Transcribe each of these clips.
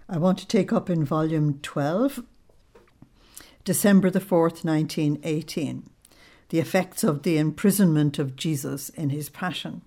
I want to take up in volume 12, December the 4th, 1918, the effects of the imprisonment of Jesus in his passion.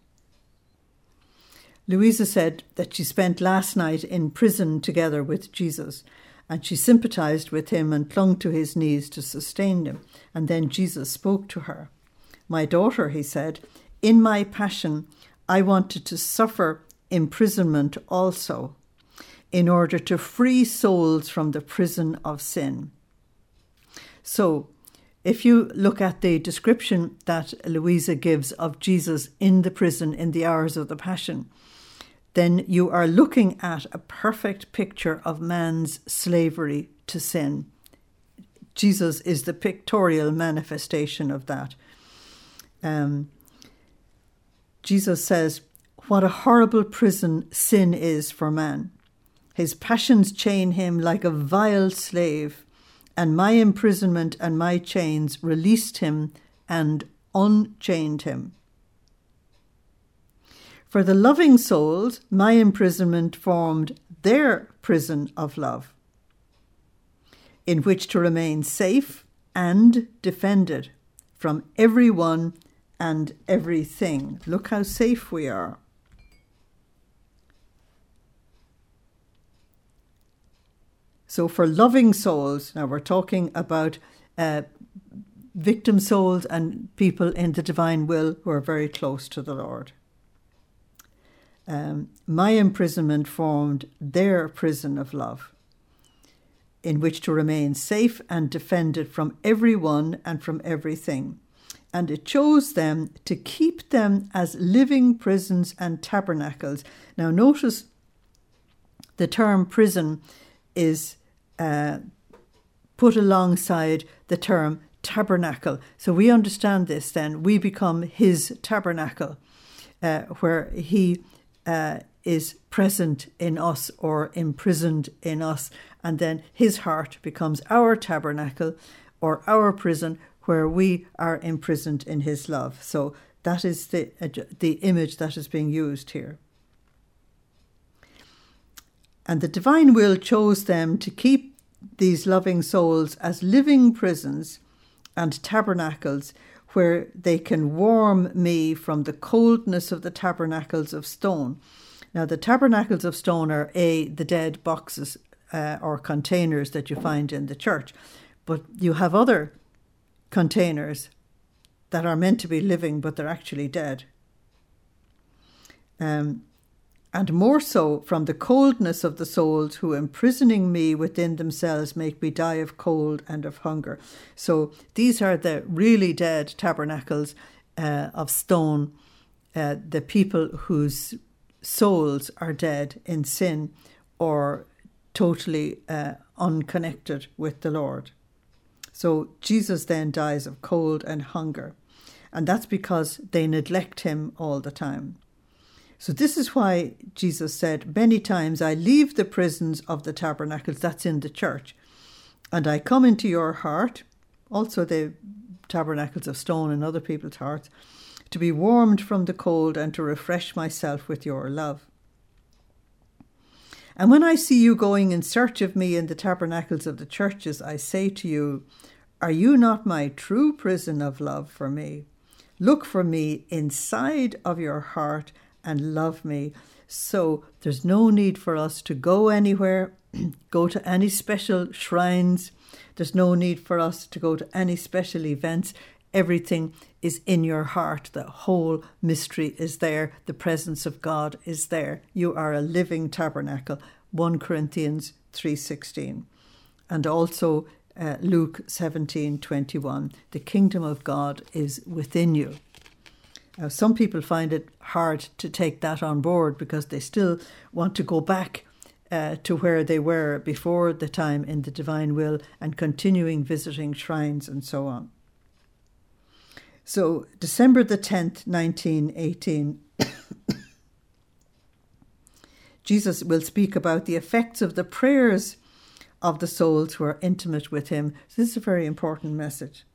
Louisa said that she spent last night in prison together with Jesus, and she sympathized with him and clung to his knees to sustain him. And then Jesus spoke to her. "My daughter," he said, "in my passion, I wanted to suffer imprisonment also, in order to free souls from the prison of sin." So, if you look at the description that Louisa gives of Jesus in the prison in the hours of the Passion, then you are looking at a perfect picture of man's slavery to sin. Jesus is the pictorial manifestation of that. Jesus says, "What a horrible prison sin is for man. His passions chain him like a vile slave, and my imprisonment and my chains released him and unchained him. For the loving souls, my imprisonment formed their prison of love, in which to remain safe and defended from everyone and everything." Look how safe we are. So for loving souls, now we're talking about victim souls and people in the divine will who are very close to the Lord. My imprisonment formed their prison of love, in which to remain safe and defended from everyone and from everything. And it chose them to keep them as living prisons and tabernacles. Now notice the term prison is put alongside the term tabernacle. So we understand this then. We become his tabernacle, where he is present in us or imprisoned in us. And then his heart becomes our tabernacle or our prison, where we are imprisoned in his love. So that is the image that is being used here. And the divine will chose them to keep these loving souls as living prisons and tabernacles, where they can warm me from the coldness of the tabernacles of stone. Now, the tabernacles of stone are the dead boxes or containers that you find in the church. But you have other containers that are meant to be living, but they're actually dead. And more so from the coldness of the souls who, imprisoning me within themselves, make me die of cold and of hunger. So these are the really dead tabernacles of stone, the people whose souls are dead in sin or totally unconnected with the Lord. So Jesus then dies of cold and hunger, and that's because they neglect him all the time. So this is why Jesus said many times, "I leave the prisons of the tabernacles," that's in the church, "and I come into your heart," also the tabernacles of stone in other people's hearts, "to be warmed from the cold and to refresh myself with your love. And when I see you going in search of me in the tabernacles of the churches, I say to you, are you not my true prison of love for me? Look for me inside of your heart and love me." So there's no need for us to go anywhere, go to any special shrines. There's no need for us to go to any special events. Everything is in your heart. The whole mystery is there. The presence of God is there. You are a living tabernacle. 1 Corinthians 3:16. And also Luke 17:21. The kingdom of God is within you. Now, some people find it hard to take that on board because they still want to go back to where they were before the time in the divine will and continuing visiting shrines and so on. So December the 10th, 1918, Jesus will speak about the effects of the prayers of the souls who are intimate with him. So this is a very important message.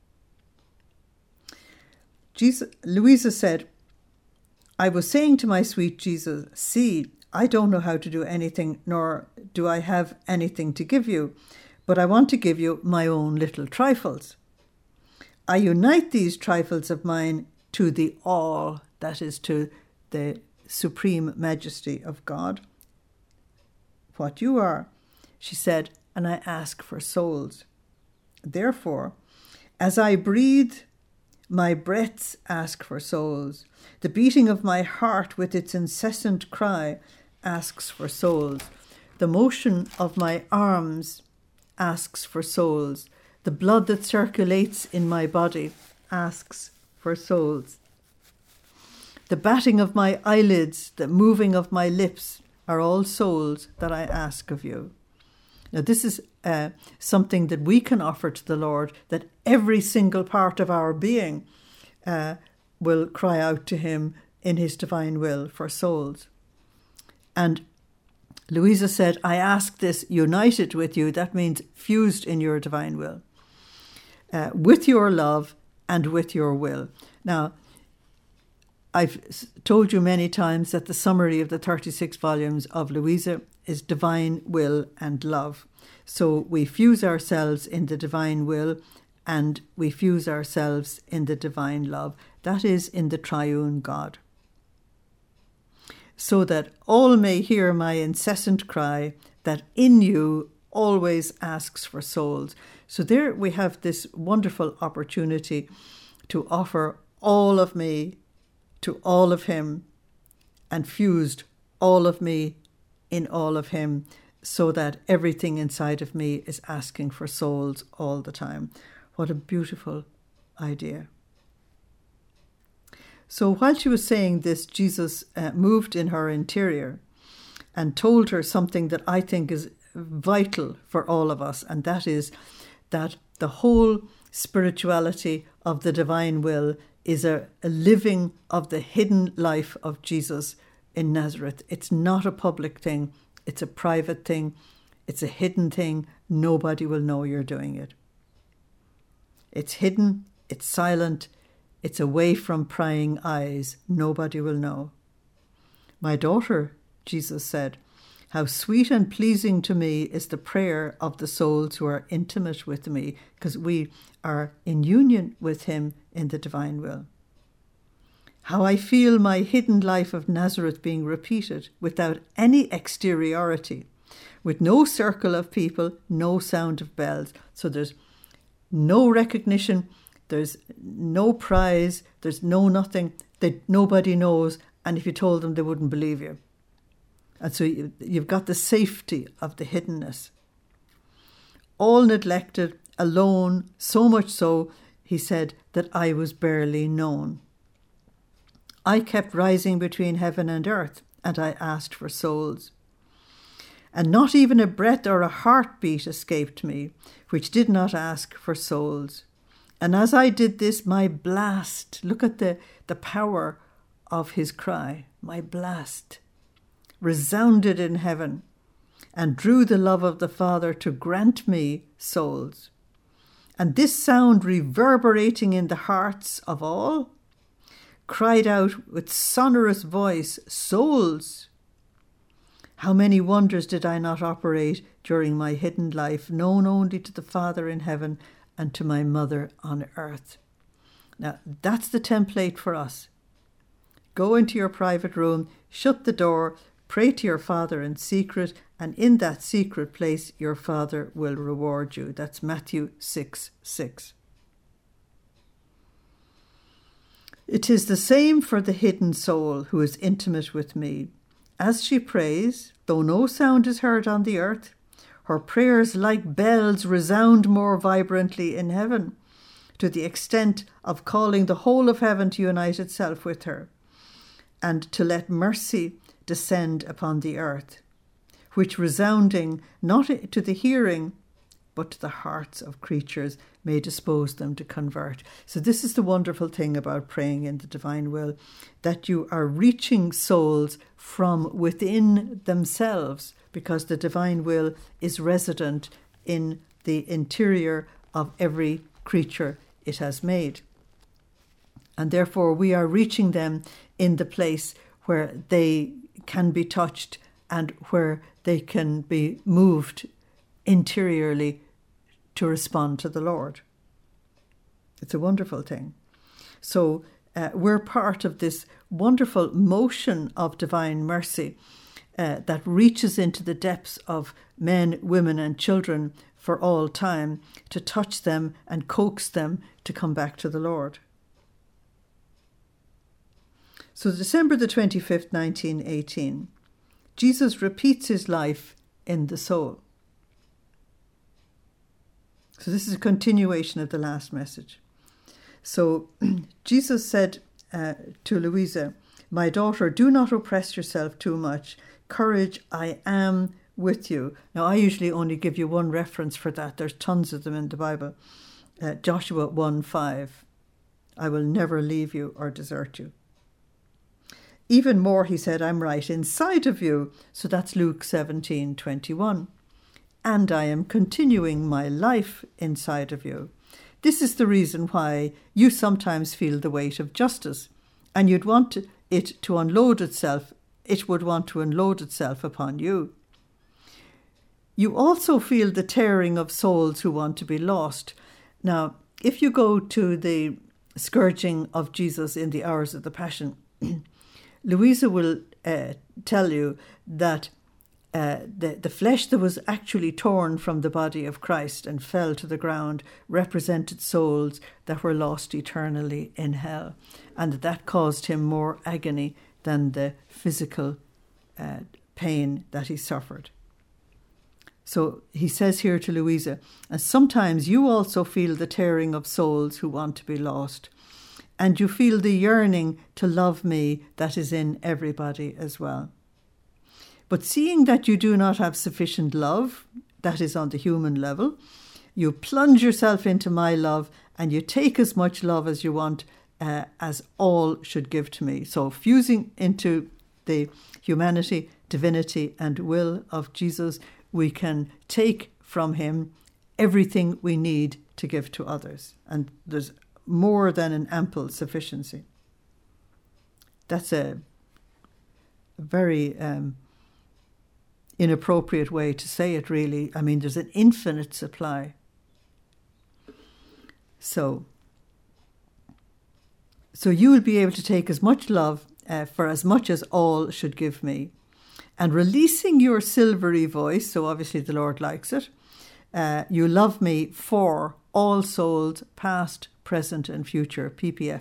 Louisa said, "I was saying to my sweet Jesus, see, I don't know how to do anything, nor do I have anything to give you, but I want to give you my own little trifles. I unite these trifles of mine to the all, that is, to the supreme majesty of God. What you are, she said, and I ask for souls. Therefore, as I breathe, my breaths ask for souls. The beating of my heart with its incessant cry asks for souls. The motion of my arms asks for souls. The blood that circulates in my body asks for souls. The batting of my eyelids, the moving of my lips are all souls that I ask of you. Now, this is something that we can offer to the Lord, that every single part of our being will cry out to him in his divine will for souls. And Louisa said, I ask this united with you. That means fused in your divine will, with your love and with your will. Now, I've told you many times that the summary of the 36 volumes of Louisa is divine will and love. So we fuse ourselves in the divine will and we fuse ourselves in the divine love. That is in the triune God. So that all may hear my incessant cry that in you always asks for souls. So there we have this wonderful opportunity to offer all of me to all of him and fused all of me in all of him, so that everything inside of me is asking for souls all the time. What a beautiful idea. So while she was saying this, Jesus moved in her interior and told her something that I think is vital for all of us, and that is that the whole spirituality of the divine will is a living of the hidden life of Jesus in Nazareth. It's not a public thing. It's a private thing. It's a hidden thing. Nobody will know you're doing it. It's hidden. It's silent. It's away from prying eyes. Nobody will know. My daughter, Jesus said, how sweet and pleasing to me is the prayer of the souls who are intimate with me, because we are in union with him in the divine will. How I feel my hidden life of Nazareth being repeated without any exteriority, with no circle of people, no sound of bells. So there's no recognition, there's no prize, there's no nothing, that nobody knows, and if you told them, they wouldn't believe you. And so you've got the safety of the hiddenness. All neglected, alone, so much so, he said, that I was barely known. I kept rising between heaven and earth, and I asked for souls. And not even a breath or a heartbeat escaped me, which did not ask for souls. And as I did this, my blast, look at the power of his cry, my blast, resounded in heaven and drew the love of the Father to grant me souls. And this sound reverberating in the hearts of all cried out with sonorous voice, souls! How many wonders did I not operate during my hidden life, known only to the Father in heaven and to my mother on earth. Now, that's the template for us. Go into your private room, shut the door, pray to your Father in secret, and in that secret place your Father will reward you. That's Matthew 6:6. It is the same for the hidden soul who is intimate with me. As she prays, though no sound is heard on the earth, her prayers like bells resound more vibrantly in heaven, to the extent of calling the whole of heaven to unite itself with her, and to let mercy descend upon the earth, which resounding not to the hearing, but to the hearts of creatures may dispose them to convert. So this is the wonderful thing about praying in the divine will, that you are reaching souls from within themselves, because the divine will is resident in the interior of every creature it has made. And therefore we are reaching them in the place where they can be touched and where they can be moved interiorly to respond to the Lord. It's a wonderful thing. So we're part of this wonderful motion of divine mercy that reaches into the depths of men, women and children for all time to touch them and coax them to come back to the Lord. So December the 25th, 1918, Jesus repeats his life in the soul. So this is a continuation of the last message. So Jesus said to Louisa, "My daughter, do not oppress yourself too much. Courage, I am with you." Now, I usually only give you one reference for that. There's tons of them in the Bible. Joshua 1:5, "I will never leave you or desert you." Even more, he said, "I'm right inside of you." So that's Luke 17:21. "And I am continuing my life inside of you." This is the reason why you sometimes feel the weight of justice, and you'd want it to unload itself. It would want to unload itself upon you. You also feel the tearing of souls who want to be lost. Now, if you go to the scourging of Jesus in the hours of the Passion, Louisa will tell you that the flesh that was actually torn from the body of Christ and fell to the ground represented souls that were lost eternally in hell, and that caused him more agony than the physical pain that he suffered. So he says here to Louisa, "And sometimes you also feel the tearing of souls who want to be lost, and you feel the yearning to love me that is in everybody as well. But seeing that you do not have sufficient love, that is on the human level, you plunge yourself into my love and you take as much love as you want, as all should give to me." So fusing into the humanity, divinity and will of Jesus, we can take from him everything we need to give to others. And there's more than an ample sufficiency. That's a very inappropriate way to say it, really. I mean, there's an infinite supply. So you will be able to take as much love for as much as all should give me. And releasing your silvery voice, so obviously the Lord likes it, you love me for all souls, past, present and future, PPF.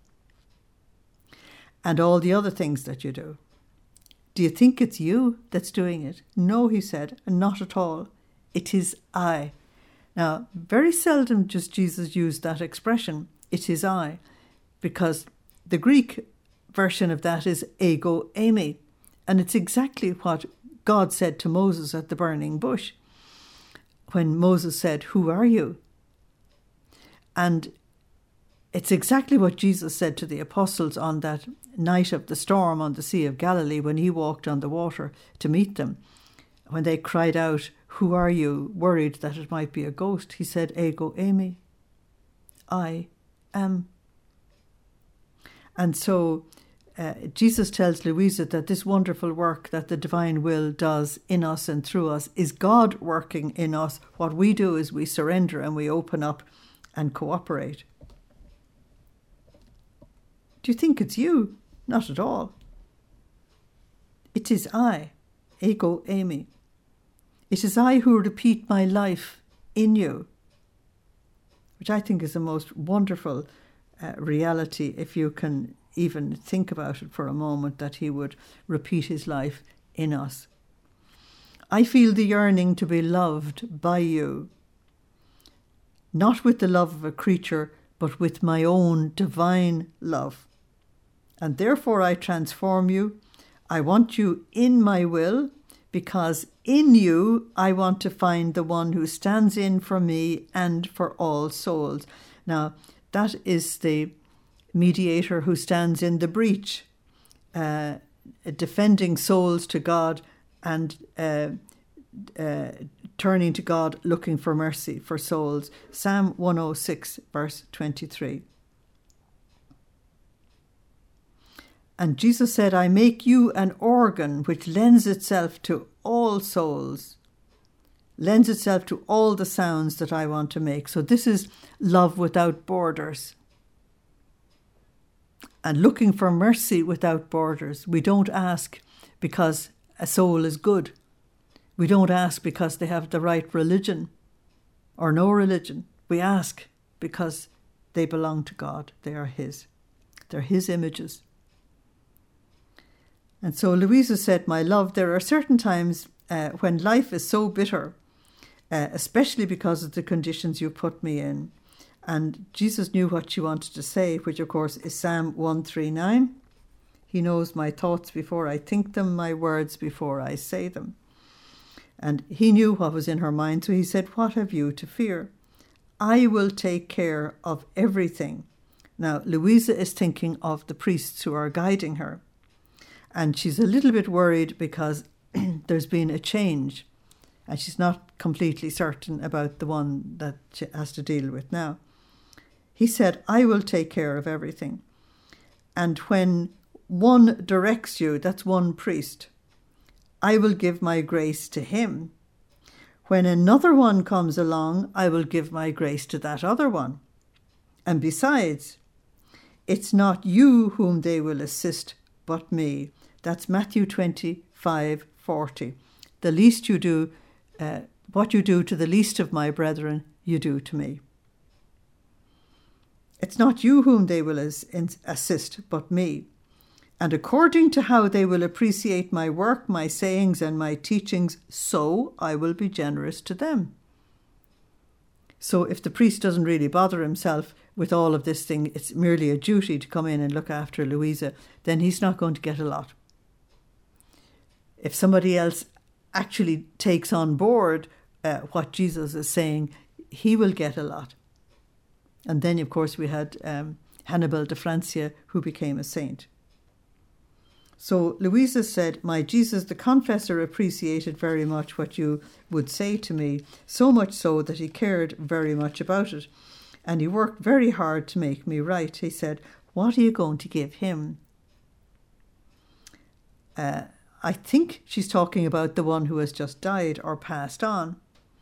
And all the other things that you do. Do you think it's you that's doing it? No, he said, not at all. It is I. Now, very seldom does Jesus use that expression, it is I, because the Greek version of that is ego eimi. And it's exactly what God said to Moses at the burning bush, when Moses said, "Who are you?" And it's exactly what Jesus said to the apostles on that night of the storm on the Sea of Galilee when he walked on the water to meet them. When they cried out, "Who are you?" worried that it might be a ghost, he said, "Ego eimi." I am. And so Jesus tells Louisa that this wonderful work that the divine will does in us and through us is God working in us. What we do is we surrender and we open up and cooperate. Do you think it's you? Not at all. It is I, ego eimi. It is I who repeat my life in you, which I think is the most wonderful reality, if you can even think about it for a moment, that he would repeat his life in us. I feel the yearning to be loved by you, not with the love of a creature, but with my own divine love. And therefore I transform you. I want you in my will, because in you I want to find the one who stands in for me and for all souls. Now, that is the mediator who stands in the breach, defending souls to God and turning to God, looking for mercy for souls. Psalm 106, verse 23. And Jesus said, I make you an organ which lends itself to all souls, lends itself to all the sounds that I want to make. So this is love without borders. And looking for mercy without borders. We don't ask because a soul is good. We don't ask because they have the right religion or no religion. We ask because they belong to God. They are His. They're His images. And so Louisa said, my love, there are certain times when life is so bitter, especially because of the conditions you put me in. And Jesus knew what she wanted to say, which of course is Psalm 139. He knows my thoughts before I think them, my words before I say them. And he knew what was in her mind, so he said, what have you to fear? I will take care of everything. Now, Louisa is thinking of the priests who are guiding her. And she's a little bit worried because there's been a change. And she's not completely certain about the one that she has to deal with now. He said, I will take care of everything. And when one directs you, that's one priest, I will give my grace to him. When another one comes along, I will give my grace to that other one. And besides, it's not you whom they will assist, but me. That's Matthew 25:40. The least you do, what you do to the least of my brethren, you do to me. It's not you whom they will assist, but me. And according to how they will appreciate my work, my sayings, and my teachings, so I will be generous to them. So if the priest doesn't really bother himself with all of this thing, it's merely a duty to come in and look after Louisa, then he's not going to get a lot. If somebody else actually takes on board what Jesus is saying, he will get a lot. And then, of course, we had Hannibal de Francia, who became a saint. So Louisa said, my Jesus, the confessor, appreciated very much what you would say to me, so much so that he cared very much about it. And he worked very hard to make me right. He said, what are you going to give him? I think she's talking about the one who has just died or passed on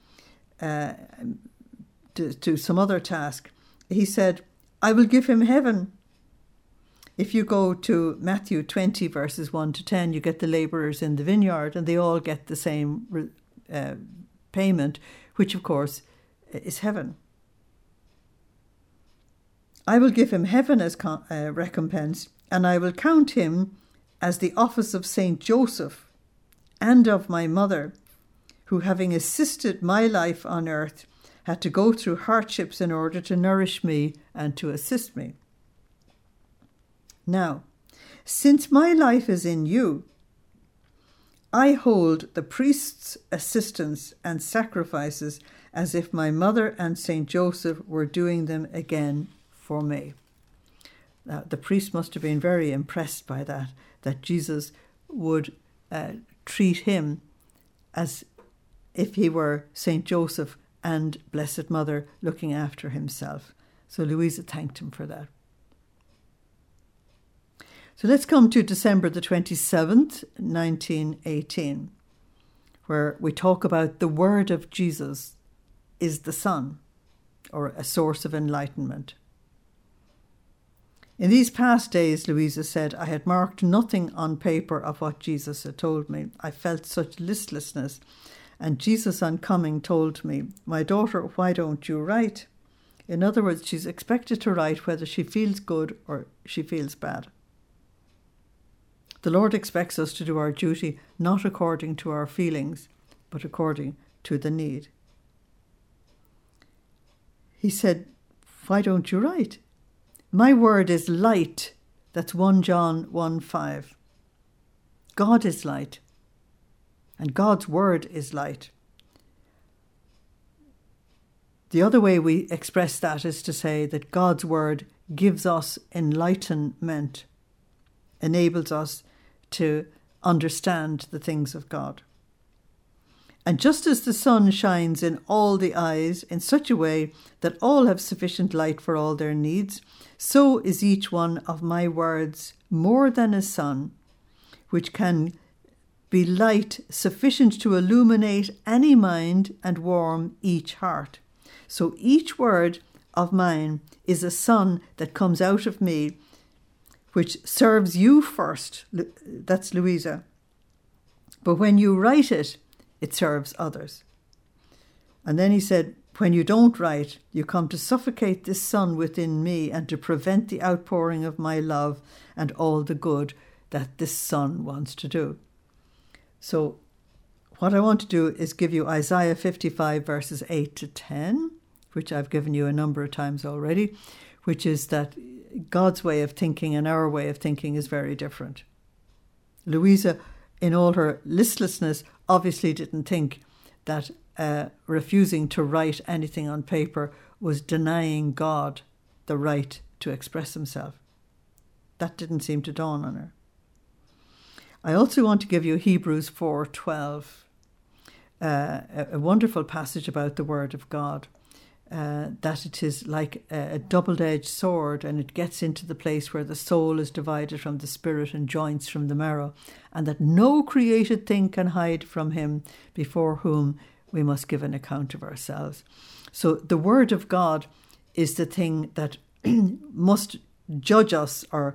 to some other task. He said, I will give him heaven. If you go to Matthew 20, verses 1 to 10, you get the labourers in the vineyard, and they all get the same payment, which, of course, is heaven. I will give him heaven as recompense, and I will count him as the office of Saint Joseph and of my mother, who, having assisted my life on earth, had to go through hardships in order to nourish me and to assist me. Now, since my life is in you, I hold the priest's assistance and sacrifices as if my mother and Saint Joseph were doing them again for me. Now, the priest must have been very impressed by that Jesus would treat him as if he were Saint Joseph and Blessed Mother looking after himself. So Louisa thanked him for that. So let's come to December the 27th, 1918, where we talk about the word of Jesus is the sun, or a source of enlightenment. In these past days, Louisa said, I had marked nothing on paper of what Jesus had told me. I felt such listlessness. And Jesus on coming told me, my daughter, why don't you write? In other words, she's expected to write whether she feels good or she feels bad. The Lord expects us to do our duty not according to our feelings, but according to the need. He said, why don't you write? My word is light. That's 1 John 1:5. God is light, and God's word is light. The other way we express that is to say that God's word gives us enlightenment, enables us to understand the things of God. And just as the sun shines in all the eyes in such a way that all have sufficient light for all their needs, so is each one of my words more than a sun, which can be light sufficient to illuminate any mind and warm each heart. So each word of mine is a sun that comes out of me, which serves you first. That's Louisa. But when you write it, it serves others. And then he said, when you don't write, you come to suffocate this sun within me and to prevent the outpouring of my love and all the good that this sun wants to do. So what I want to do is give you Isaiah 55 verses 8 to 10, which I've given you a number of times already, which is that God's way of thinking and our way of thinking is very different. Louisa, in all her listlessness, obviously didn't think that refusing to write anything on paper was denying God the right to express himself. That didn't seem to dawn on her. I also want to give you Hebrews 4:12, a wonderful passage about the Word of God, that it is like a double-edged sword, and it gets into the place where the soul is divided from the spirit and joints from the marrow, and that no created thing can hide from him before whom we must give an account of ourselves. So the Word of God is the thing that must judge us or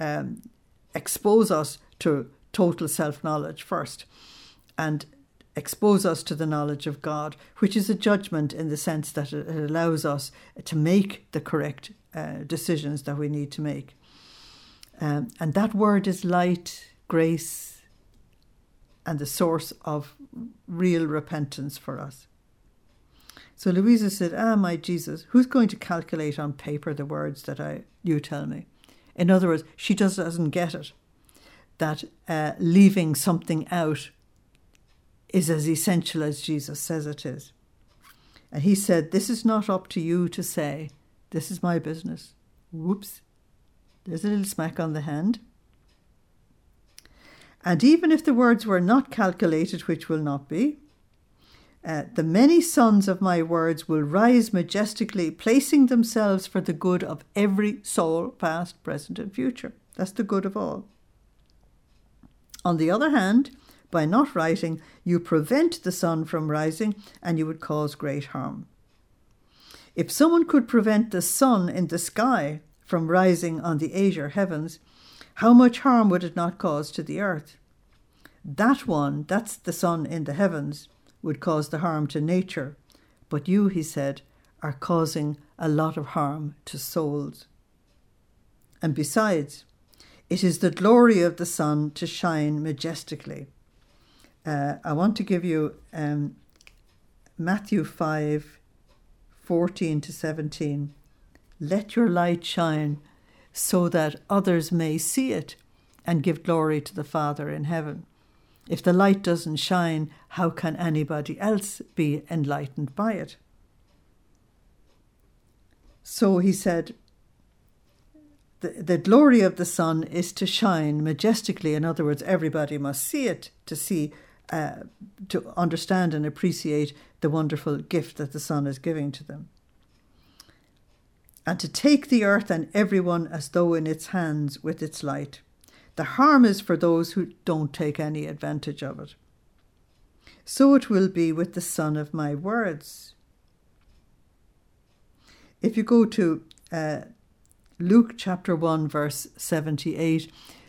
expose us to total self-knowledge first, and expose us to the knowledge of God, which is a judgment in the sense that it allows us to make the correct decisions that we need to make. And that word is light, grace, and the source of real repentance for us. So Louisa said, my Jesus, who's going to calculate on paper the words that you tell me? In other words, she just doesn't get it, that leaving something out is as essential as Jesus says it is. And he said, this is not up to you to say, this is my business. Whoops. There's a little smack on the hand. And even if the words were not calculated, which will not be, the many sons of my words will rise majestically, placing themselves for the good of every soul, past, present, and future. That's the good of all. On the other hand, by not writing, you prevent the sun from rising, and you would cause great harm. If someone could prevent the sun in the sky from rising on the azure heavens, how much harm would it not cause to the earth? That's the sun in the heavens, would cause the harm to nature. But you, he said, are causing a lot of harm to souls. And besides, it is the glory of the sun to shine majestically. I want to give you Matthew 5:14 to 17. Let your light shine so that others may see it and give glory to the Father in heaven. If the light doesn't shine, how can anybody else be enlightened by it? So he said, the glory of the sun is to shine majestically. In other words, everybody must see it to understand and appreciate the wonderful gift that the sun is giving to them. And to take the earth and everyone as though in its hands with its light. The harm is for those who don't take any advantage of it. So it will be with the son of my words. If you go to Luke chapter 1, verse 78,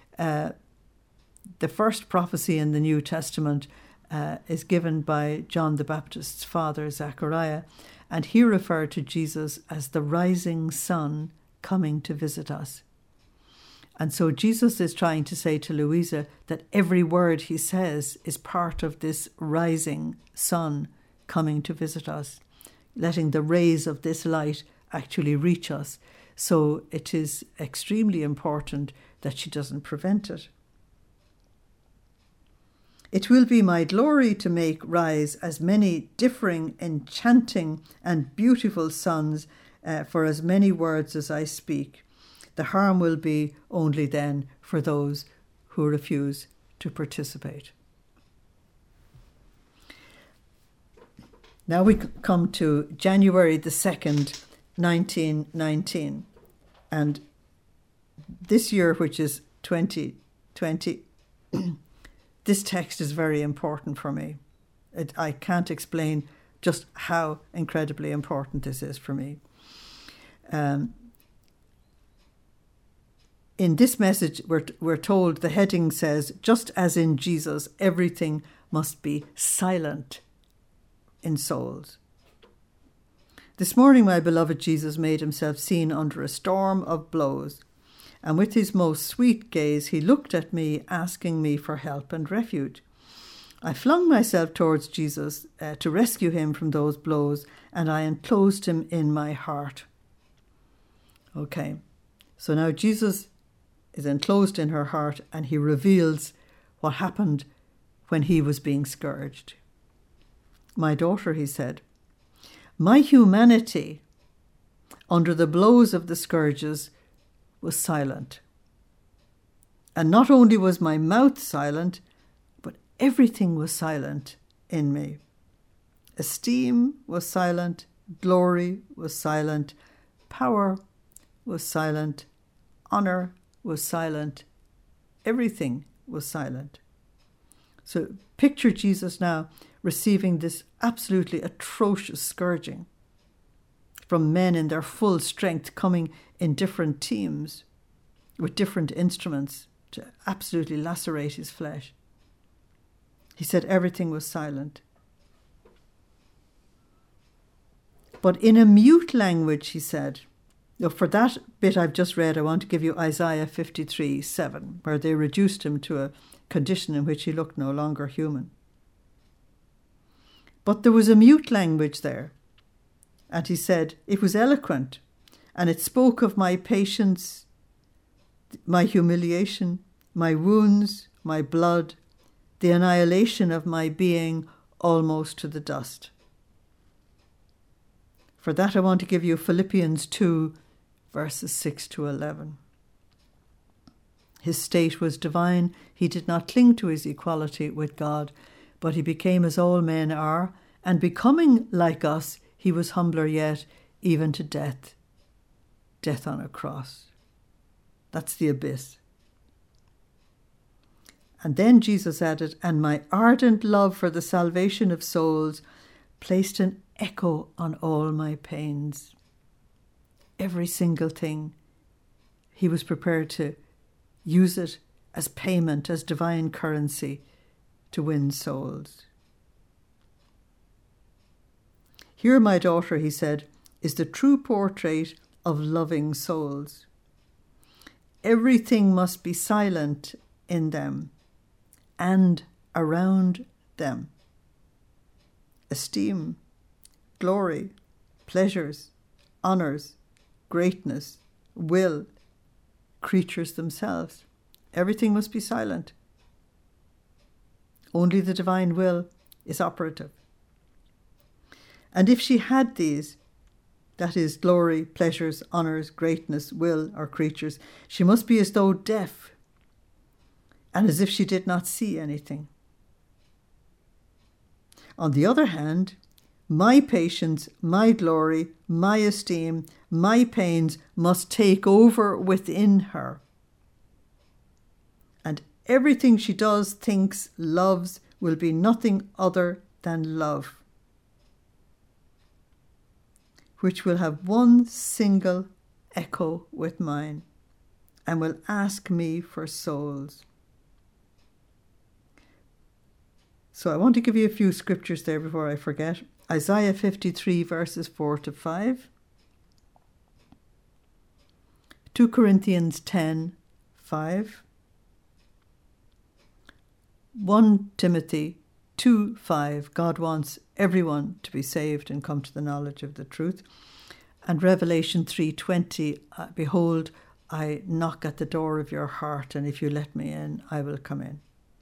the first prophecy in the New Testament is given by John the Baptist's father, Zechariah, and he referred to Jesus as the rising sun coming to visit us. And so Jesus is trying to say to Louisa that every word he says is part of this rising sun coming to visit us, letting the rays of this light actually reach us. So it is extremely important that she doesn't prevent it. It will be my glory to make rise as many differing, enchanting, and beautiful suns for as many words as I speak. The harm will be only then for those who refuse to participate. Now we come to January the 2nd, 1919. And this year, which is 2020, this text is very important for me. I can't explain just how incredibly important this is for me. In this message, we're told, the heading says, just as in Jesus, everything must be silent in souls. This morning, my beloved Jesus made himself seen under a storm of blows, and with his most sweet gaze, he looked at me, asking me for help and refuge. I flung myself towards Jesus to rescue him from those blows, and I enclosed him in my heart. Okay, so now Jesus is enclosed in her heart, and he reveals what happened when he was being scourged. My daughter, he said, my humanity under the blows of the scourges was silent. And not only was my mouth silent, but everything was silent in me. Esteem was silent, glory was silent, power was silent, honor was silent, everything was silent. So picture Jesus now receiving this absolutely atrocious scourging from men in their full strength, coming in different teams with different instruments to absolutely lacerate his flesh. He said everything was silent. But in a mute language, he said, for that bit I've just read, I want to give you Isaiah 53:7, where they reduced him to a condition in which he looked no longer human. But there was a mute language there. And he said, it was eloquent, and it spoke of my patience, my humiliation, my wounds, my blood, the annihilation of my being almost to the dust. For that I want to give you Philippians 2, verses 6 to 11. His state was divine. He did not cling to his equality with God, but he became as all men are, and becoming like us, he was humbler yet, even to death. Death on a cross. That's the abyss. And then Jesus added, and my ardent love for the salvation of souls placed an echo on all my pains. Every single thing. He was prepared to use it as payment, as divine currency to win souls. Here, my daughter, he said, is the true portrait of loving souls. Everything must be silent in them and around them. Esteem, glory, pleasures, honours, greatness, will, creatures themselves. Everything must be silent. Only the divine will is operative. And if she had these, that is, glory, pleasures, honours, greatness, will, or creatures, she must be as though deaf, and as if she did not see anything. On the other hand, my patience, my glory, my esteem, my pains must take over within her. And everything she does, thinks, loves will be nothing other than love, which will have one single echo with mine and will ask me for souls. So I want to give you a few scriptures there before I forget. Isaiah 53 verses 4 to 5. 2 Corinthians 10, 5. 1 Timothy 2, 5. God wants everyone to be saved and come to the knowledge of the truth. And Revelation 3:20. Behold, I knock at the door of your heart, and if you let me in, I will come in.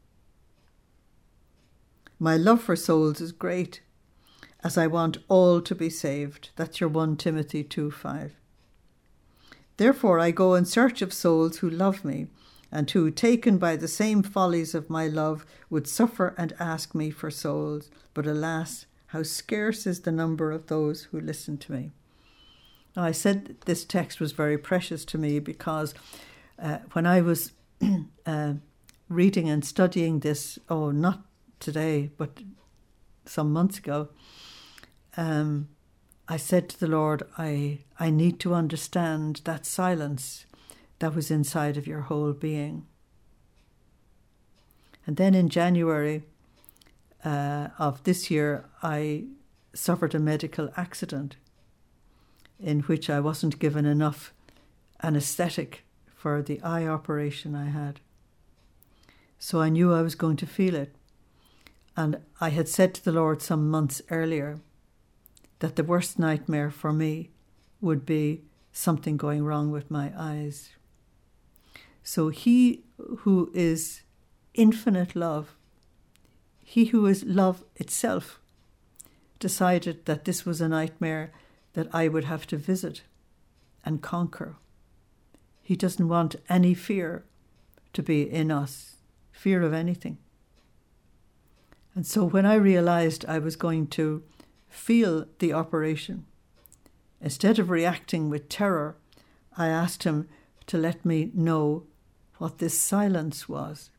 My love for souls is great, as I want all to be saved. That's your 1 Timothy 2:5. Therefore I go in search of souls who love me, and who, taken by the same follies of my love, would suffer and ask me for souls. But alas, How scarce is the number of those who listen to me. Now, I said this text was very precious to me because when I was reading and studying this, not today, but some months ago, I said to the Lord, I need to understand that silence that was inside of your whole being. And then in January of this year, I suffered a medical accident in which I wasn't given enough anesthetic for the eye operation I had. So I knew I was going to feel it. And I had said to the Lord some months earlier that the worst nightmare for me would be something going wrong with my eyes. So He who is infinite love, He who is love itself, decided that this was a nightmare that I would have to visit and conquer. He doesn't want any fear to be in us, fear of anything. And so when I realized I was going to feel the operation, instead of reacting with terror, I asked Him to let me know what this silence was.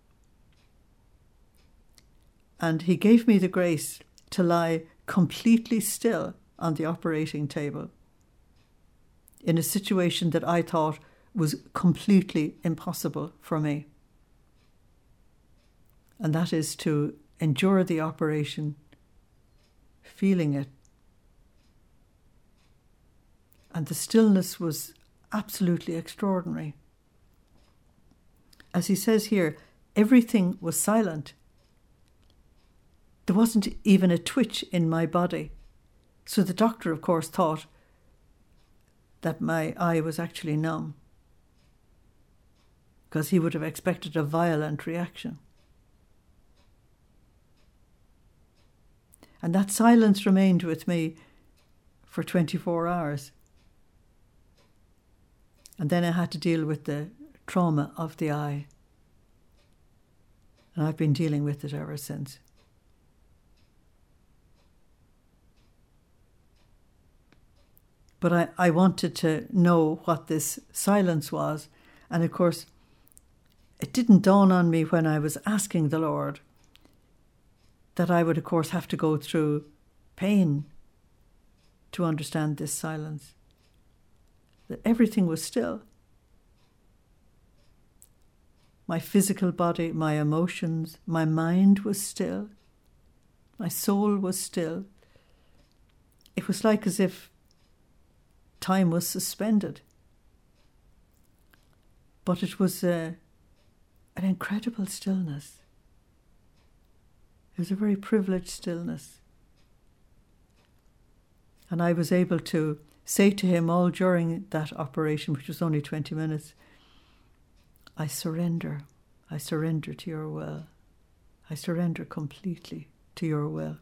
And He gave me the grace to lie completely still on the operating table in a situation that I thought was completely impossible for me. And that is to endure the operation, feeling it. And the stillness was absolutely extraordinary. As He says here, everything was silent. There wasn't even a twitch in my body. So the doctor, of course, thought that my eye was actually numb, because he would have expected a violent reaction. And that silence remained with me for 24 hours. And then I had to deal with the trauma of the eye. And I've been dealing with it ever since. But I wanted to know what this silence was. And of course, it didn't dawn on me when I was asking the Lord that I would, of course, have to go through pain to understand this silence. That everything was still. My physical body, my emotions, my mind was still. My soul was still. It was like as if time was suspended. But it was an incredible stillness. It was a very privileged stillness. And I was able to say to Him all during that operation, which was only 20 minutes, I surrender to your will. I surrender completely to your will.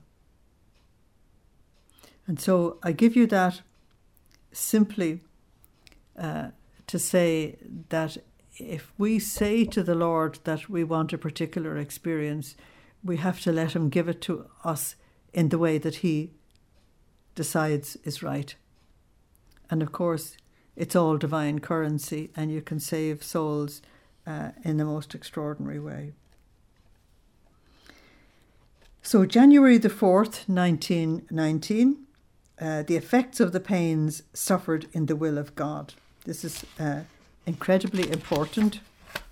And so I give you that simply to say that if we say to the Lord that we want a particular experience, we have to let Him give it to us in the way that He decides is right. And of course, it's all divine currency, and you can save souls in the most extraordinary way. So January the 4th, 1919, the effects of the pains suffered in the will of God. This is incredibly important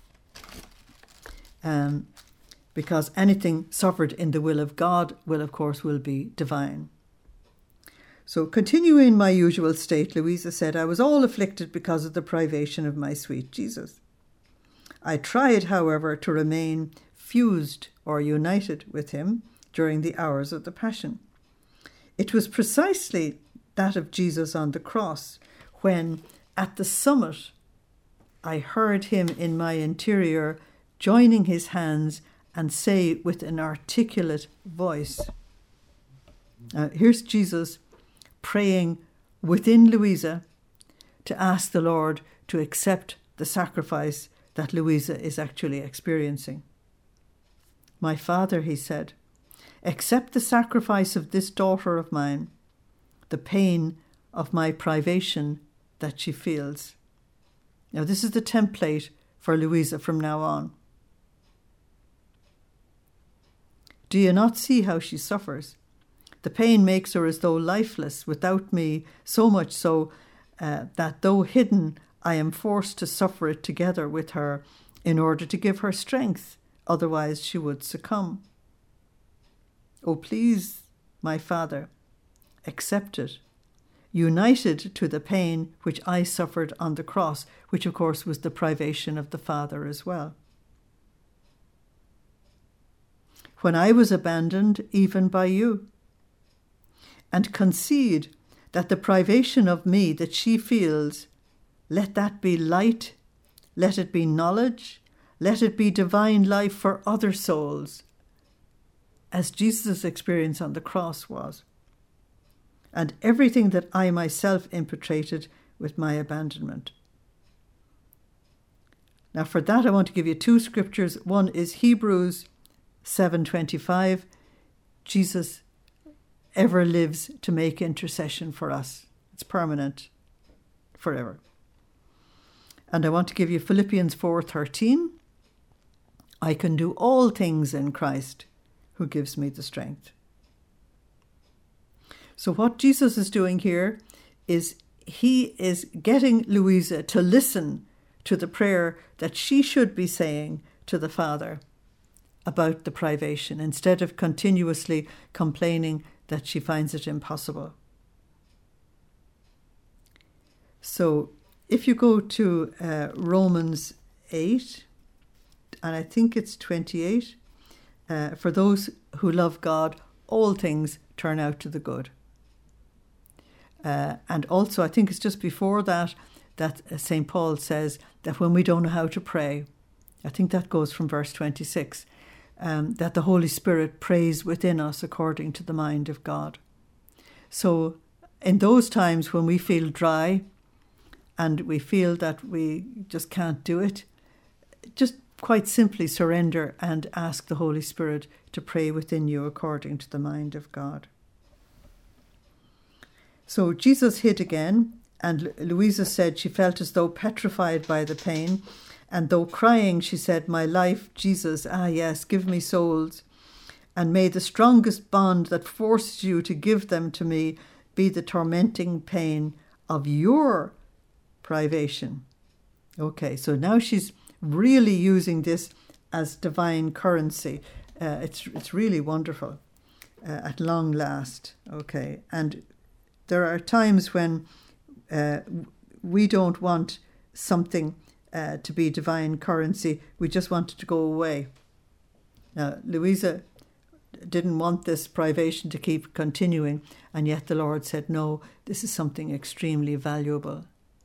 because anything suffered in the will of God will, of course, will be divine. So continuing my usual state, Louisa said, I was all afflicted because of the privation of my sweet Jesus. I tried, however, to remain fused or united with Him during the hours of the Passion. It was precisely that of Jesus on the cross when, at the summit, I heard Him in my interior joining His hands and say with an articulate voice. Here's Jesus praying within Louisa to ask the Lord to accept the sacrifice that Louisa is actually experiencing. My Father, He said, accept the sacrifice of this daughter of mine, the pain of my privation that she feels. Now, this is the template for Louisa from now on. Do you not see how she suffers? The pain makes her as though lifeless without me, so much so that though hidden, I am forced to suffer it together with her in order to give her strength, otherwise she would succumb. Oh, please, my Father, accept it, united to the pain which I suffered on the cross, which of course was the privation of the Father as well. When I was abandoned even by you, and concede that the privation of me that she feels, let that be light, let it be knowledge, let it be divine life for other souls, as Jesus' experience on the cross was, and everything that I myself impetrated with my abandonment. Now for that I want to give you two scriptures. One is Hebrews 7:25. Jesus ever lives to make intercession for us. It's permanent, forever. And I want to give you Philippians 4:13. I can do all things in Christ who gives me the strength. So what Jesus is doing here is he is getting Louisa to listen to the prayer that she should be saying to the Father about the privation, instead of continuously complaining that she finds it impossible. So if you go to Romans 8, and I think it's 28, for those who love God, all things turn out to the good. And also, I think it's just before that St. Paul says that when we don't know how to pray, I think that goes from verse 26, that the Holy Spirit prays within us according to the mind of God. So in those times when we feel dry and we feel that we just can't do it, just quite simply surrender and ask the Holy Spirit to pray within you according to the mind of God. So Jesus hid again, and Louisa said she felt as though petrified by the pain, and though crying, she said, my life, Jesus, yes, give me souls, and may the strongest bond that forces you to give them to me be the tormenting pain of your privation. Okay, so now she's really using this as divine currency. It's really wonderful at long last. Okay, and there are times when we don't want something to be divine currency. We just want it to go away. Now, Louisa didn't want this privation to keep continuing, and yet the Lord said, no, this is something extremely valuable.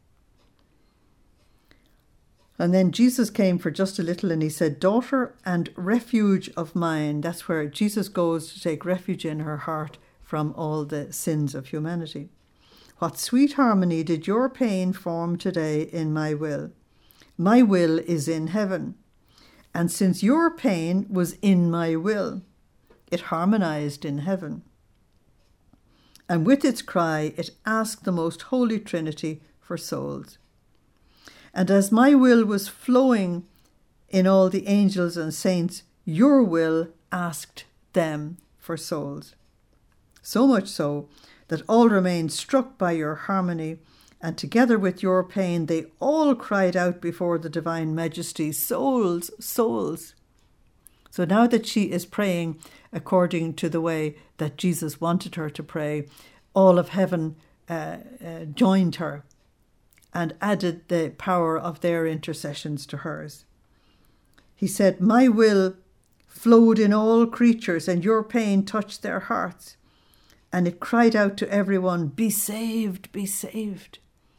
And then Jesus came for just a little and he said, daughter and refuge of mine. That's where Jesus goes to take refuge in her heart from all the sins of humanity. What sweet harmony did your pain form today in my will? My will is in heaven. And since your pain was in my will, it harmonized in heaven. And with its cry, it asked the most holy Trinity for souls. And as my will was flowing in all the angels and saints, your will asked them for souls. So much so that all remained struck by your harmony, and together with your pain, they all cried out before the divine majesty, souls, souls. So now that she is praying according to the way that Jesus wanted her to pray, all of heaven joined her and added the power of their intercessions to hers. He said, my will flowed in all creatures, and your pain touched their hearts. And it cried out to everyone, be saved, be saved.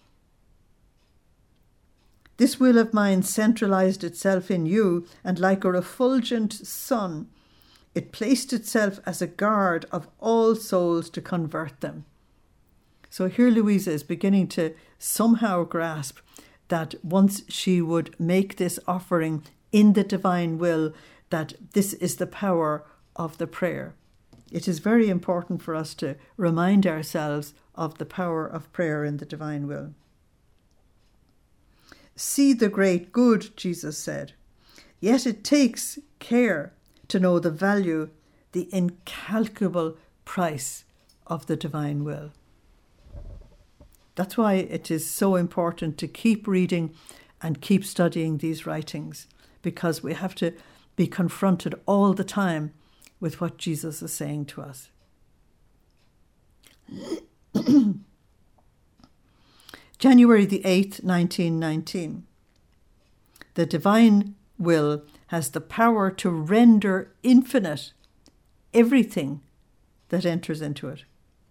This will of mine centralized itself in you, and like a refulgent sun, it placed itself as a guard of all souls to convert them. So here Louisa is beginning to somehow grasp that once she would make this offering in the divine will, that this is the power of the prayer. it is very important for us to remind ourselves of the power of prayer in the divine will. See the great good, Jesus said. Yet it takes care to know the value, the incalculable price of the divine will. That's why it is so important to keep reading and keep studying these writings, because we have to be confronted all the time with what Jesus is saying to us. January the 8th, 1919. The divine will has the power to render infinite everything that enters into it.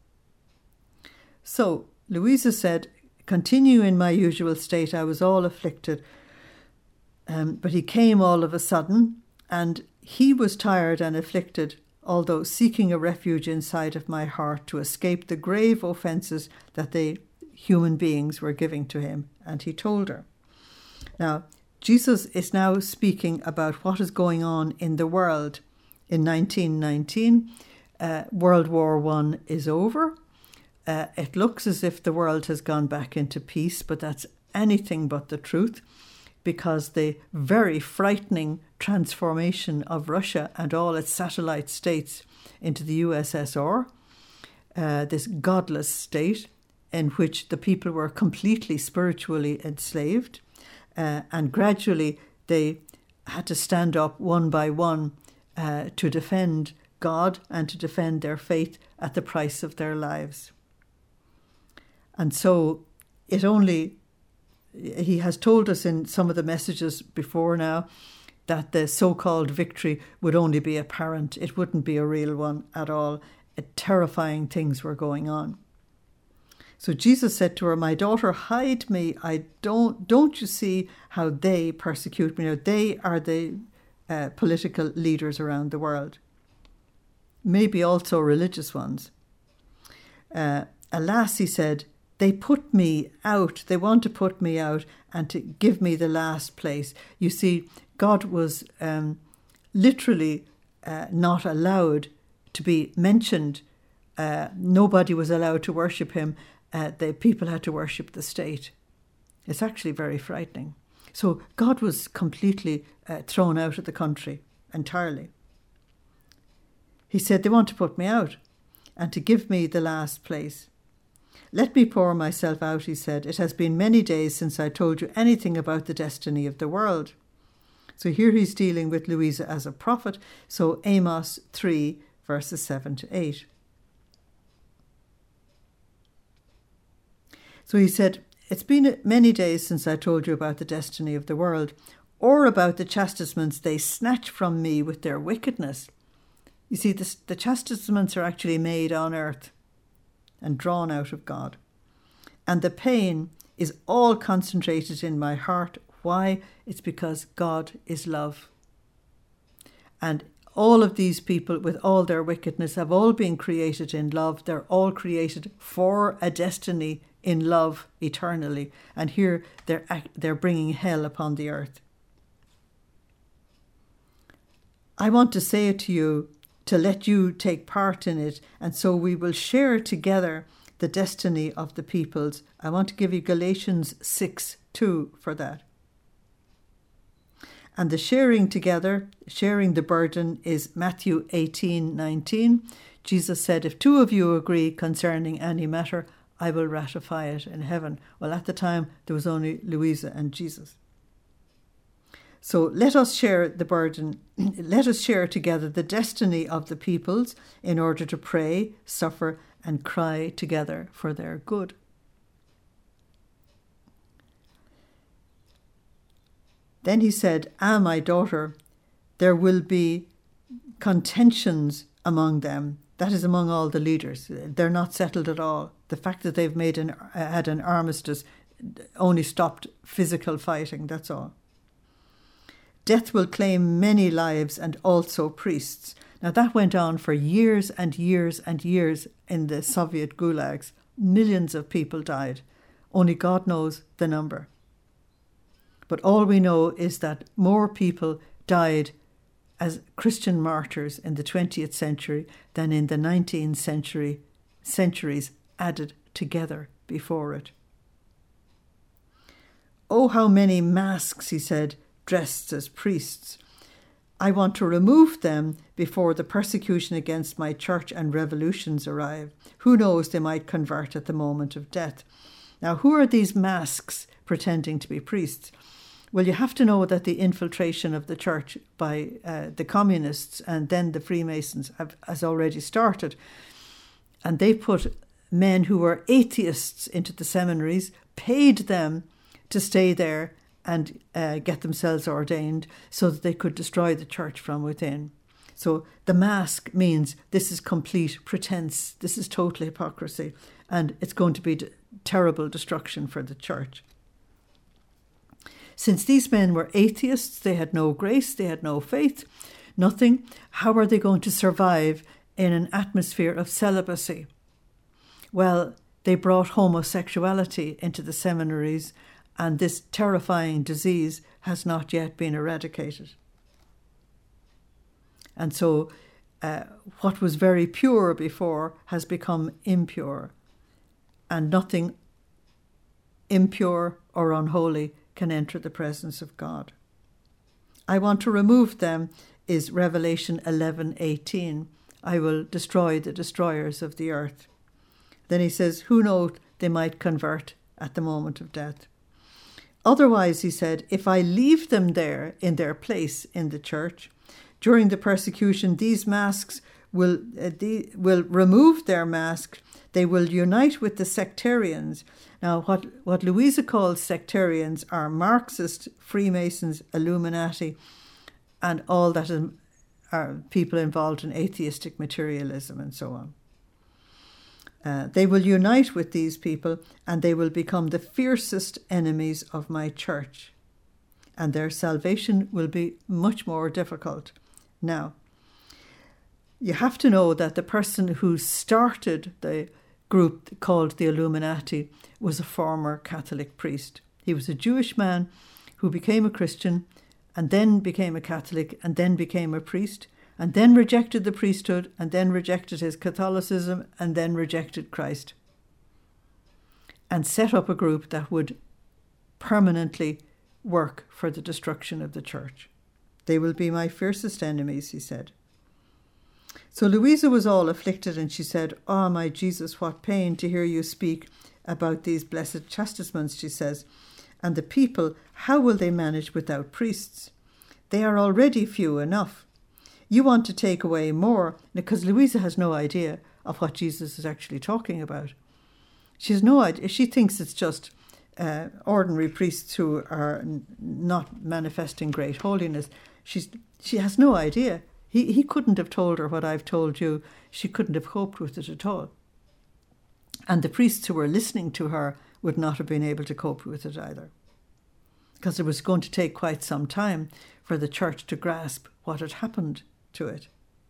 So, Louisa said, continue in my usual state. I was all afflicted. But he came all of a sudden, and he was tired and afflicted, although seeking a refuge inside of my heart to escape the grave offences that they human beings were giving to him. And he told her. Now, Jesus is now speaking about what is going on in the world. In 1919, World War I is over. It looks as if the world has gone back into peace, but that's anything but the truth, because the very frightening transformation of Russia and all its satellite states into the USSR, this godless state in which the people were completely spiritually enslaved, and gradually they had to stand up one by one to defend God and to defend their faith at the price of their lives. And so he has told us in some of the messages before now that the so-called victory would only be apparent. It wouldn't be a real one at all. Terrifying things were going on. So Jesus said to her, my daughter, hide me. Don't you see how they persecute me? Now, they are the political leaders around the world. Maybe also religious ones. Alas, he said, they put me out. They want to put me out and to give me the last place. You see, God was literally not allowed to be mentioned. Nobody was allowed to worship him. The people had to worship the state. It's actually very frightening. So God was completely thrown out of the country entirely. He said, they want to put me out and to give me the last place. Let me pour myself out, he said. It has been many days since I told you anything about the destiny of the world. So here he's dealing with Louisa as a prophet. So Amos 3, verses 7 to 8. So he said, it's been many days since I told you about the destiny of the world, or about the chastisements they snatch from me with their wickedness. You see, the chastisements are actually made on earth and drawn out of God. And the pain is all concentrated in my heart. Why? It's because God is love. And all of these people with all their wickedness have all been created in love. They're all created for a destiny in love eternally. And here they're bringing hell upon the earth. I want to say it to you to let you take part in it, and so we will share together the destiny of the peoples. I want to give you Galatians 6:2 for that. And the sharing together, sharing the burden, is Matthew 18:19. Jesus said, if two of you agree concerning any matter, I will ratify it in heaven. Well, at the time, there was only Louisa and Jesus. So let us share the burden. Let us share together the destiny of the peoples in order to pray, suffer, and cry together for their good. Then he said, my daughter, there will be contentions among them. That is among all the leaders. They're not settled at all. The fact that they've had an armistice only stopped physical fighting, that's all. Death will claim many lives and also priests. Now that went on for years and years and years in the Soviet gulags. Millions of people died. Only God knows the number. But all we know is that more people died as Christian martyrs in the 20th century than in the 19th centuries added together before it. Oh, how many masks, he said, dressed as priests. I want to remove them before the persecution against my church and revolutions arrive. Who knows, they might convert at the moment of death. Now, who are these masks pretending to be priests? Well, you have to know that the infiltration of the church by the communists and then the Freemasons has already started. And they put men who were atheists into the seminaries, paid them to stay there and get themselves ordained so that they could destroy the church from within. So the mask means this is complete pretense. This is total hypocrisy. And it's going to be terrible destruction for the church. Since these men were atheists, they had no grace, they had no faith, nothing. How are they going to survive in an atmosphere of celibacy? Well, they brought homosexuality into the seminaries, and this terrifying disease has not yet been eradicated. And so what was very pure before has become impure, and nothing impure or unholy can enter the presence of God. I want to remove them is Revelation 11:18. I will destroy the destroyers of the earth. Then he says, who knows, they might convert at the moment of death. Otherwise, he said, if I leave them there in their place in the church, during the persecution, these masks will remove their mask. They will unite with the sectarians. Now, what Louisa calls sectarians are Marxist, Freemasons, Illuminati, and all that are people involved in atheistic materialism and so on. They will unite with these people and they will become the fiercest enemies of my church. And their salvation will be much more difficult. Now, you have to know that the person who started the group called the Illuminati was a former Catholic priest. He was a Jewish man who became a Christian and then became a Catholic and then became a priest and then rejected the priesthood and then rejected his Catholicism and then rejected Christ and set up a group that would permanently work for the destruction of the church. They will be my fiercest enemies, he said. So Louisa was all afflicted and she said, "Oh, my Jesus, what pain to hear you speak about these blessed chastisements," she says. "And the people, how will they manage without priests? They are already few enough. You want to take away more," because Louisa has no idea of what Jesus is actually talking about. She has no idea. She thinks it's just ordinary priests who are not manifesting great holiness. She has no idea. He couldn't have told her what I've told you. She couldn't have coped with it at all. And the priests who were listening to her would not have been able to cope with it either, because it was going to take quite some time for the church to grasp what had happened to it.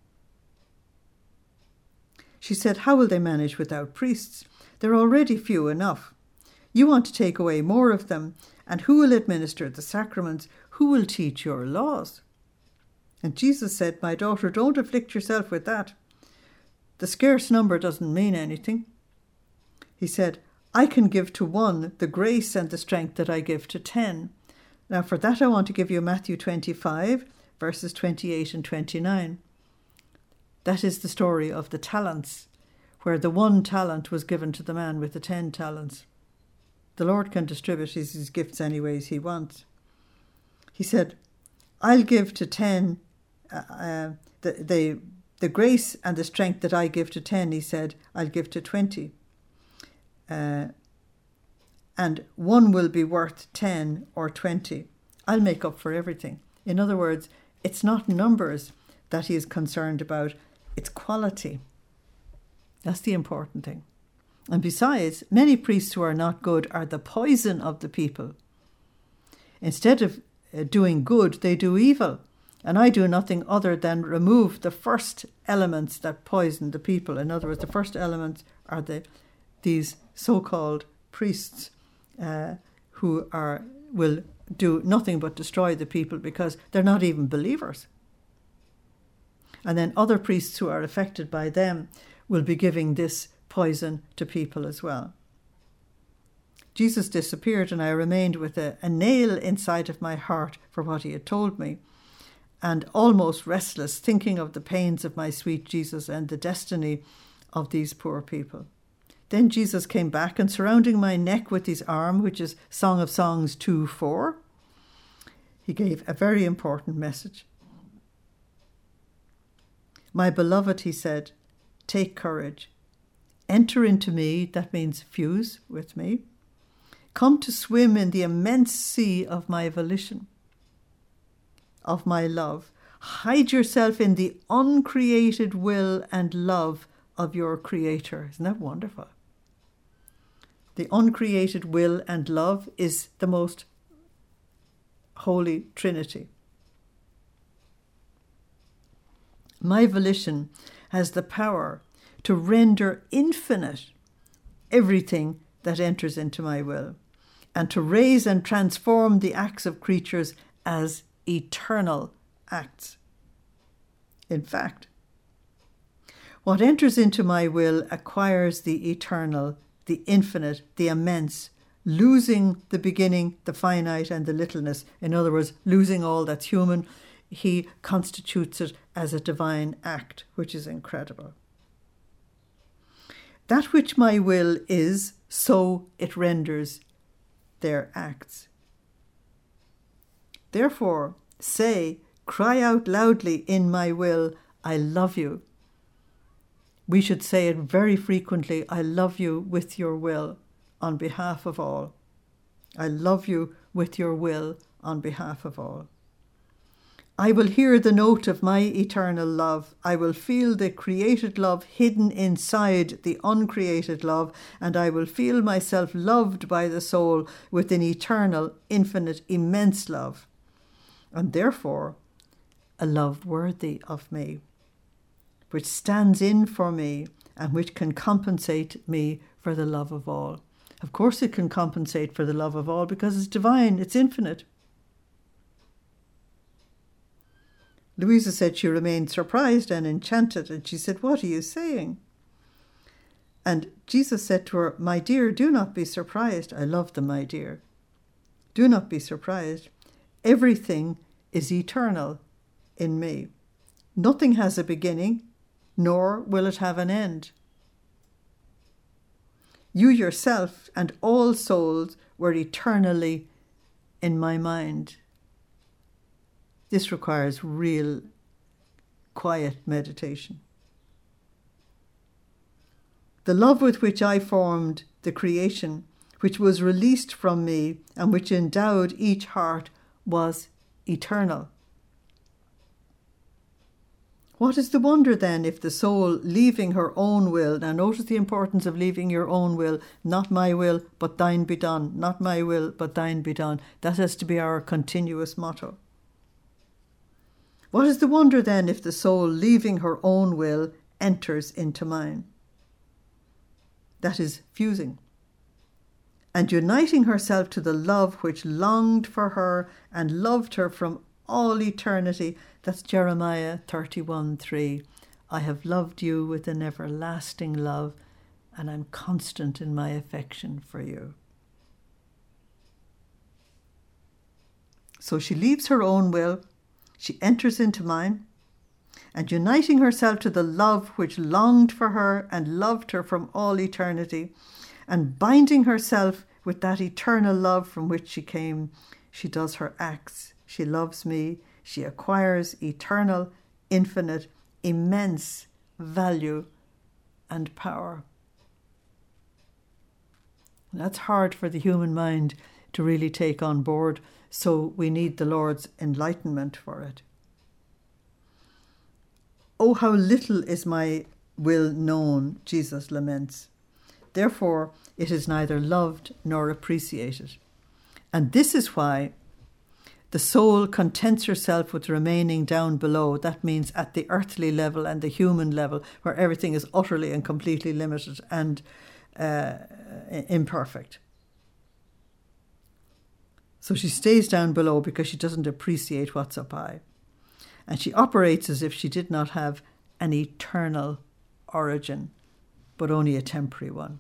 She said, "How will they manage without priests? They're already few enough. You want to take away more of them, and who will administer the sacraments? Who will teach your laws?" And Jesus said, "My daughter, don't afflict yourself with that. The scarce number doesn't mean anything." He said, "I can give to one the grace and the strength that I give to 10. Now for that I want to give you Matthew 25, verses 28 and 29. That is the story of the talents, where the 1 talent was given to the man with the 10 talents. The Lord can distribute his gifts any ways he wants. He said, "I'll give to 10 the grace and the strength that I give to 10, he said, I'll give to 20. And one will be worth 10 or 20. I'll make up for everything." In other words, it's not numbers that he is concerned about, it's quality. That's the important thing. And besides, many priests who are not good are the poison of the people. Instead of doing good, they do evil. And I do nothing other than remove the first elements that poison the people. In other words, the first elements are these so-called priests who will do nothing but destroy the people because they're not even believers. And then other priests who are affected by them will be giving this poison to people as well. Jesus disappeared, and I remained with a nail inside of my heart for what he had told me, and almost restless, thinking of the pains of my sweet Jesus and the destiny of these poor people. Then Jesus came back, and surrounding my neck with his arm, which is Song of Songs 2:4, he gave a very important message. My beloved, he said, take courage. Enter into me, that means fuse with me. Come to swim in the immense sea of my volition, of my love. Hide yourself in the uncreated will and love of your Creator. Isn't that wonderful? The uncreated will and love is the most holy Trinity. My volition has the power to render infinite everything that enters into my will, and to raise and transform the acts of creatures as eternal acts. In fact, what enters into my will acquires the eternal, the infinite, the immense, losing the beginning, the finite, and the littleness. In other words, losing all that's human. He constitutes it as a divine act, which is incredible. That which my will is, so it renders their acts. Therefore, cry out loudly in my will, I love you. We should say it very frequently, I love you with your will on behalf of all. I love you with your will on behalf of all. I will hear the note of my eternal love. I will feel the created love hidden inside the uncreated love, and I will feel myself loved by the soul with an eternal, infinite, immense love, and therefore a love worthy of me, which stands in for me and which can compensate me for the love of all. Of course it can compensate for the love of all because it's divine, it's infinite. Louisa said she remained surprised and enchanted, and she said, what are you saying? And Jesus said to her, my dear, do not be surprised. I love the my dear. Do not be surprised. Everything is eternal in me. Nothing has a beginning, nor will it have an end. You yourself and all souls were eternally in my mind. This requires real, quiet meditation. The love with which I formed the creation, which was released from me and which endowed each heart, was eternal. What is the wonder then if the soul, leaving her own will, now notice the importance of leaving your own will, not my will, but thine be done, not my will, but thine be done. That has to be our continuous motto. What is the wonder then if the soul, leaving her own will, enters into mine? That is fusing. And uniting herself to the love which longed for her and loved her from all eternity. That's Jeremiah 31:3. I have loved you with an everlasting love, and I'm constant in my affection for you. So she leaves her own will, she enters into mine, and uniting herself to the love which longed for her and loved her from all eternity, and binding herself with that eternal love from which she came, she does her acts. She loves me. She acquires eternal, infinite, immense value and power. That's hard for the human mind to really take on board, so we need the Lord's enlightenment for it. Oh, how little is my will known, Jesus laments. Therefore, it is neither loved nor appreciated. And this is why the soul contents herself with remaining down below. That means at the earthly level and the human level, where everything is utterly and completely limited and imperfect. So she stays down below because she doesn't appreciate what's up high. and she operates as if she did not have an eternal origin, but only a temporary one.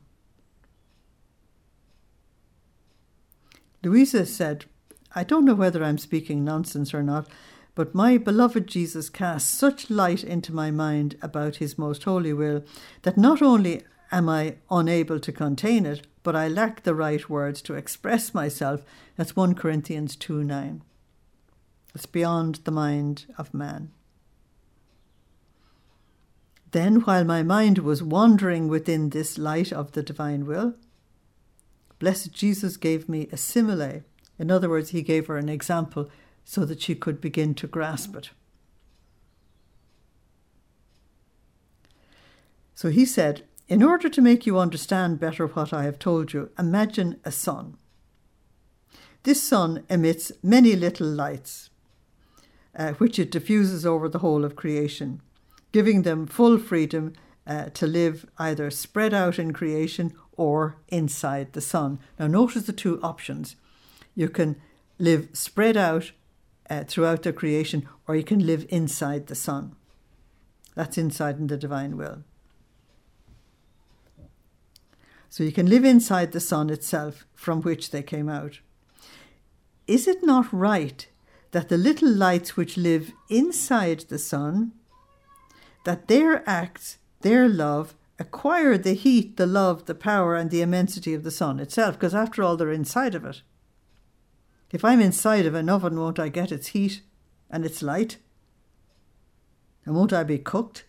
Louisa said, I don't know whether I'm speaking nonsense or not, but my beloved Jesus casts such light into my mind about his most holy will that not only am I unable to contain it, but I lack the right words to express myself. That's 1 Corinthians 2:9. It's beyond the mind of man. Then, while my mind was wandering within this light of the divine will, blessed Jesus gave me a simile. In other words, he gave her an example so that she could begin to grasp it. So he said, in order to make you understand better what I have told you, imagine a sun. This sun emits many little lights, which it diffuses over the whole of creation, giving them full freedom to live either spread out in creation or inside the sun. Now notice the two options. You can live spread out throughout the creation, or you can live inside the sun. That's inside in the divine will. So you can live inside the sun itself, from which they came out. Is it not right that the little lights which live inside the sun, that their acts, their love, acquire the heat, the love, the power, and the immensity of the sun itself? Because after all, they're inside of it. If I'm inside of an oven, won't I get its heat and its light? And won't I be cooked?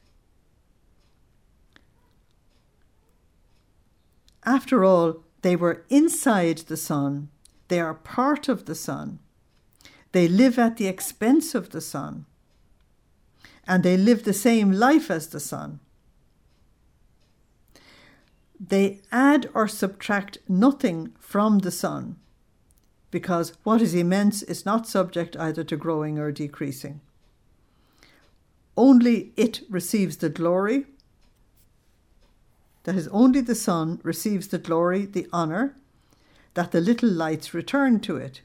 After all, they were inside the sun. They are part of the sun. They live at the expense of the sun. And they live the same life as the sun. They add or subtract nothing from the sun, because what is immense is not subject either to growing or decreasing. Only it receives the glory. That is, only the sun receives the glory, the honour, that the little lights return to it.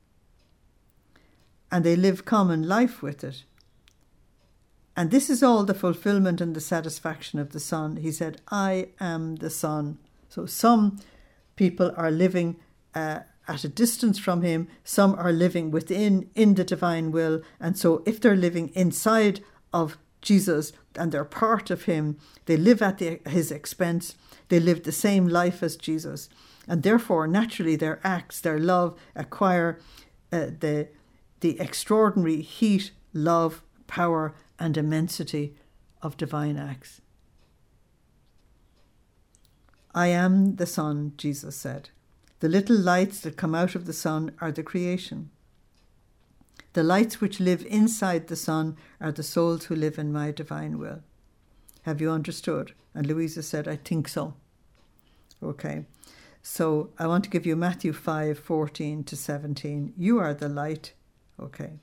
And they live common life with it. And this is all the fulfillment and the satisfaction of the sun. He said, I am the sun. So some people are living at a distance from him. Some are living within, in the divine will. And so if they're living inside of Jesus and they're part of him, they live at his expense. They live the same life as Jesus. And therefore, naturally, their acts, their love, acquire the extraordinary heat, love, power, and immensity of divine acts. I am the sun, Jesus said. The little lights that come out of the sun are the creation. The lights which live inside the sun are the souls who live in my divine will. Have you understood? And Louisa said, I think so. Okay. So I want to give you Matthew 5:14 to 17. You are the light. Okay.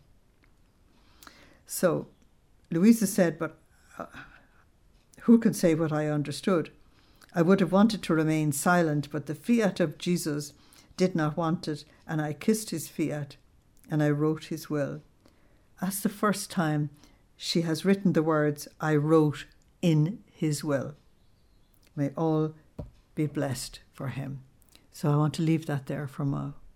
So Louisa said, but who can say what I understood? I would have wanted to remain silent, but the fiat of Jesus did not want it, and I kissed his fiat, and I wrote his will. That's the first time she has written the words, I wrote in his will. May all be blessed for him. So I want to leave that there for